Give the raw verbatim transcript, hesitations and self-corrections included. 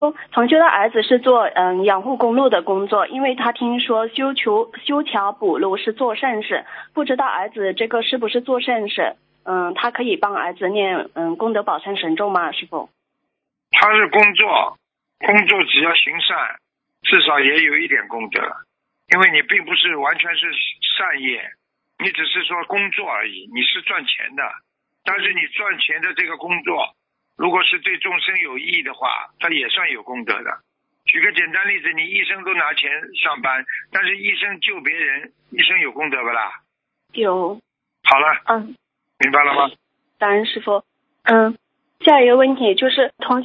同修的儿子是做嗯养护公路的工作，因为他听说修桥修桥补路是做善事，不知道儿子这个是不是做善事？嗯，他可以帮儿子念嗯功德宝山神咒吗？师傅？ 他是工作，工作只要行善，至少也有一点功德，因为你并不是完全是善业，你只是说工作而已，你是赚钱的，但是你赚钱的这个工作，如果是对众生有益的话，它也算有功德的。举个简单例子，你医生都拿钱上班，但是医生救别人，医生有功德不啦？ 有。 好了， 嗯， 明白了吗？ 感恩师傅。嗯，下一个问题就是同